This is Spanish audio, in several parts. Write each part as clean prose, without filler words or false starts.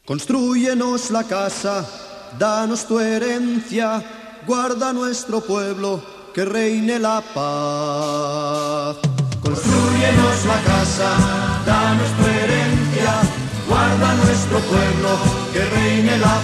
Constrúyenos la casa, danos tu herencia, guarda nuestro pueblo, que reine la paz. Constrúyenos la casa, danos tu herencia, guarda nuestro pueblo, que reine la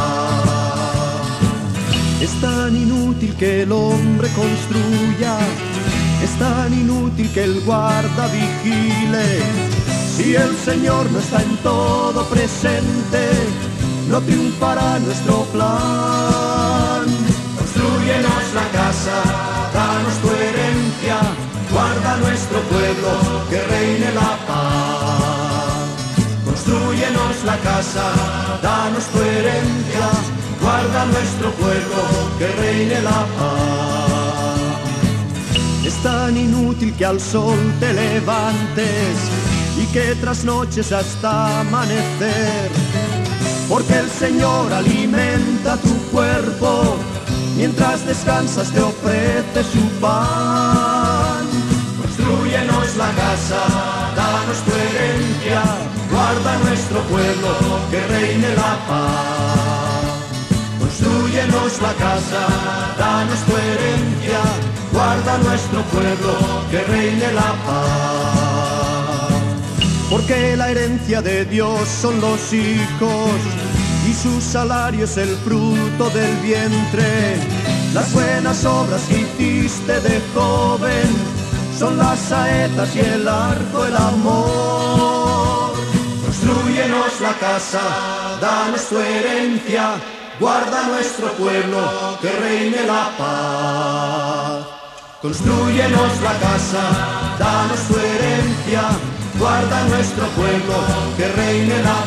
paz. Es tan inútil que el hombre construya, es tan inútil que el guarda vigile. Si el Señor no está en todo presente, no triunfará nuestro plan. Constrúyenos la casa, danos tu herencia, guarda nuestro pueblo, que reine la paz. Constrúyenos la casa, danos tu herencia, guarda nuestro pueblo, que reine la paz. Es tan inútil que al sol te levantes y que trasnoches hasta amanecer, porque el Señor alimenta tu cuerpo, mientras descansas te ofrece su pan. Constrúyenos la casa, danos tu herencia, guarda nuestro pueblo, que reine la paz. Constrúyenos la casa, danos tu herencia, guarda nuestro pueblo, que reine la paz. Porque la herencia de Dios son los hijos y su salario es el fruto del vientre. Las buenas obras que hiciste de joven son las saetas y el arco, el amor. Constrúyenos la casa, danos tu herencia, guarda nuestro pueblo, que reine la paz. Constrúyenos la casa, danos tu herencia, guarda nuestro pueblo, que reine la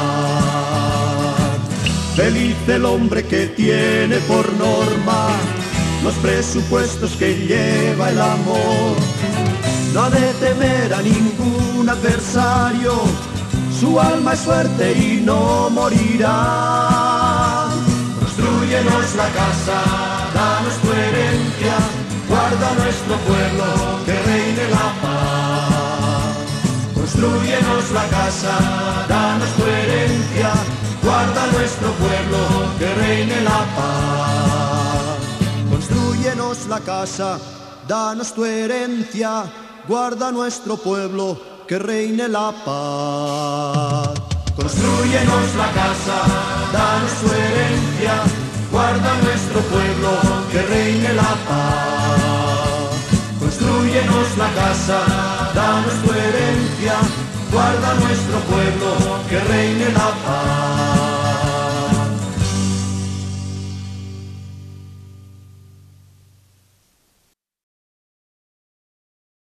paz. Feliz el hombre que tiene por norma los presupuestos que lleva el amor. No ha de temer a ningún adversario, su alma es fuerte y no morirá. Constrúyenos la casa, danos tu herencia, guarda nuestro pueblo, que reine la paz. Constrúyenos la casa, danos tu herencia, guarda nuestro pueblo, que reine la paz. Constrúyenos la casa, danos tu herencia, guarda nuestro pueblo, que reine la paz. Constrúyenos la casa, danos tu herencia, guarda nuestro pueblo, que reine la paz. Constrúyenos la casa, danos tu herencia, guarda nuestro pueblo, que reine la